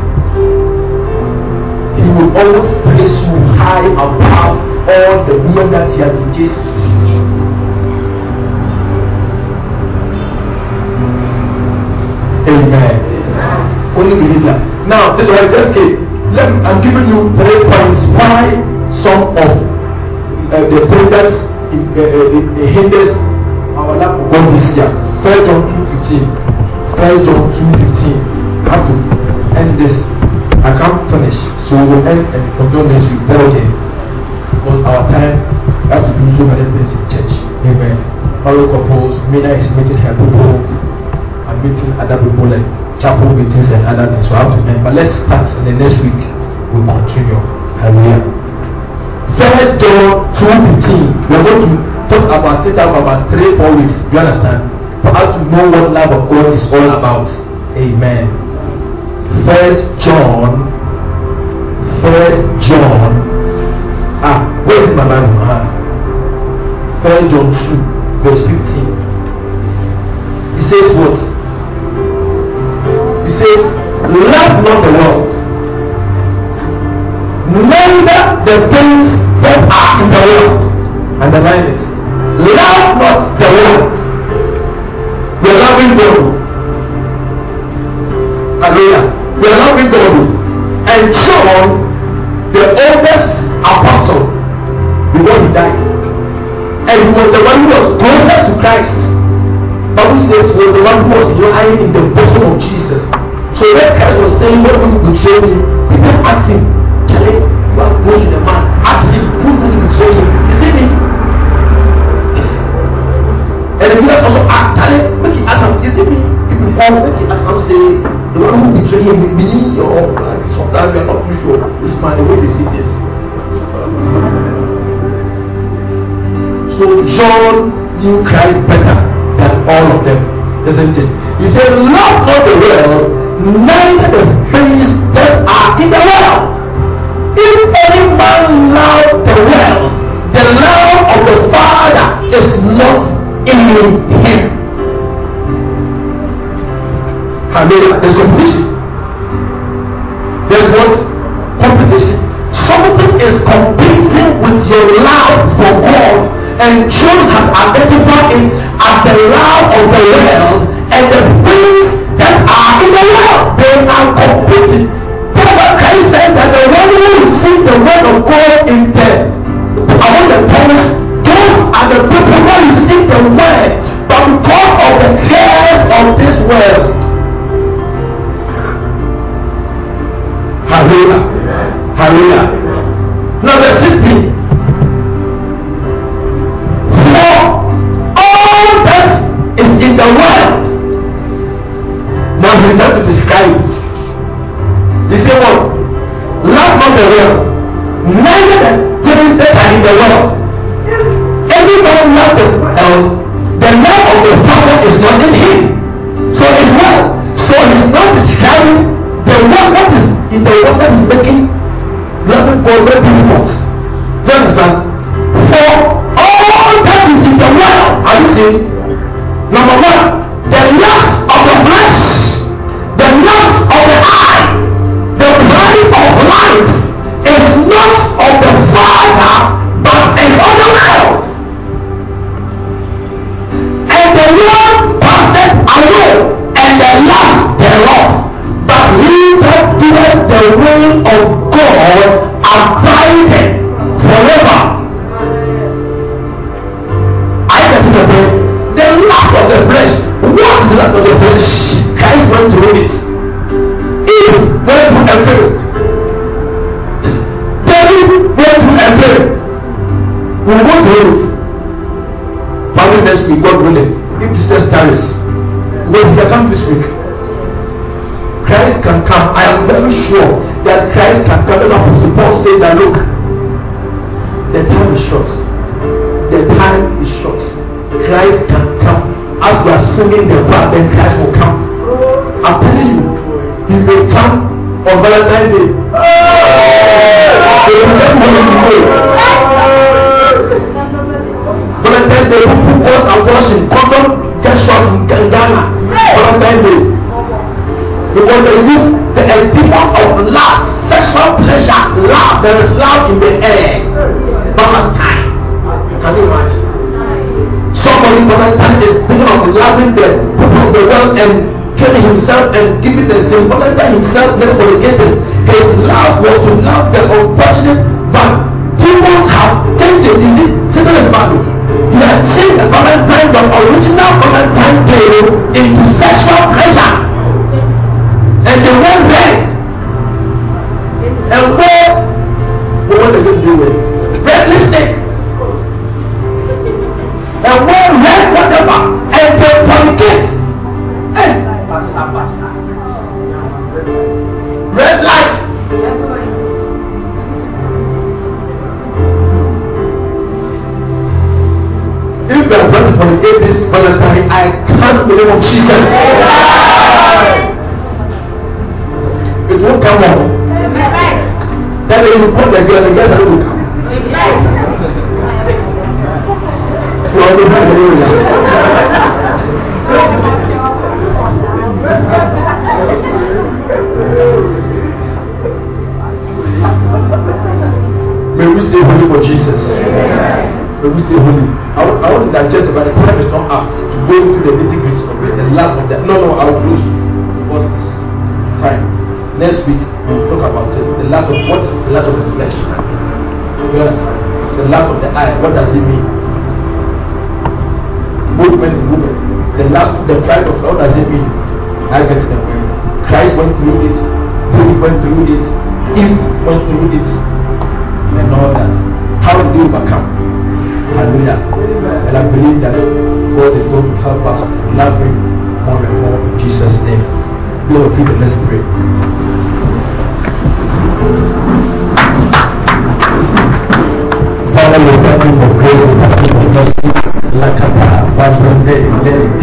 He will always place you high above all the women that he has been chasing. Amen. Only behavior. Now, this is what I just said. Let me, I'm giving you three points why some of uh, the things that uh, uh, hinders our life of God this year. First John two fifteen. First John two fifteen. I have to end this. I can't finish, so we will end and continue next week. Okay. Because our time, we have to do so many things in church. Amen. Married couples, Mina is meeting her people, and meeting other people like chapel meetings and other things. So I have to end. But let's start in the next week. We'll continue. Hallelujah. First John two fifteen. We're going to talk about it for about three, four weeks. You understand? For us to know what love of God is all about. Amen. First John, First John. Ah, where is my Bible? Ah, First John two, verse fifteen. He says what? He says, "Love not the world, neither the things that are in the world." And the line is, "Love not the world." We are loving God. Hallelujah. We are loving God. And John, the oldest apostle, before he died, and he was the one who was closest to Christ. Bible says he was the one who was lying in the bosom of Jesus. So when Christ was saying, "What will you betray me?" people asked him, "Tell him you are close to the man." Ask him, "Who will you betray him?" Is it me? And the people also asked, "Tell him, make it ask him, is it me?" People all make it ask him, say, "The one who betrayed him, beneath your blood." Sometimes we are not too sure. This man, the way they see this. So John knew Christ better than all of them, isn't it? He said, "Love not the world, neither the things that are in the world. If any man love the world, the love of the Father is not in him." Hallelujah. There's competition. There's what? Competition. Something is competing with your love for God, and John has identified it as the love of the world and the things that are in the world. They are competing. Prophet Christ says that the one who receives the word of God in the among the tongues, those are the people who receive the word, but because of the cares of this world. Hallelujah. Hallelujah. Now verse sixteen. For all that is in the world. Now he starts to describe. He said what? Love not the world, neither the things that are in the world. Everybody loves the world. The love of the Father is not in him. So it's what? So he's not describing the world that is in the world that is making loving God very difficult. Do you understand? For all that is in the world, are you seeing? Number one, the lust of the flesh, the lust of the eye, the pride of life is not of the Father, but is of the world. And the world passeth away, and the lust thereof. But he that doeth the will of God abideth forever. I can see the point. The lust of the flesh. What is the lust of the flesh? Christ went through it. Eve went through and failed. David went through and failed. We will go through it. But we next week, God willing. If Jesus tarries, when he can come this week, Christ can come. I am very sure that Christ can come. The Apostle Paul says that look, the time is short. The time is short. Christ can come. As we are singing the prayer, then Christ will come. I'm telling you, he will come on Valentine's Day. Valentine's Day, people girls are washing condom, get shot in Ghana. Valentine's Day. Because the youth, the demon of lust, sexual pleasure, love, there is love in the air. Valentine. Can you imagine? Somebody Valentine is thinking of loving the people of the world and killing himself and giving the same. Valentine himself never forgetting. His love was to love the unfortunate, but demons have changed it. You see, Satan is bad. He has changed the Valentine, the original Valentine Day, into sexual pleasure. And they went red. And where what are they going to do with red lipstick? And wear red whatever, and they fornicate. Hey. Red light. If they are going to fornicate this Valentine, I can't in the name of Jesus. It won't come on. Then they will call the girl, the girl will come. May we stay holy for Jesus. May we stay holy. I want, I want to digest it, but the time is not up to go into the nitty gritty of it. The last of that. No, no, I will close. What's this time? Next week we will talk about it. The last of what is the last of the flesh? You understand? The last of the eye. What does it mean? Both men and women. The last, the pride of God, does it mean? I get it away. Christ went through it. David went through it. Eve went through it, and all that. How did they overcome? Hallelujah. And I believe that God is going to help us love Him more and more in Jesus' name. Be on your feet and let's pray. Father, we thank you for grace, we thank you for mercy. Lakata, Bajwande,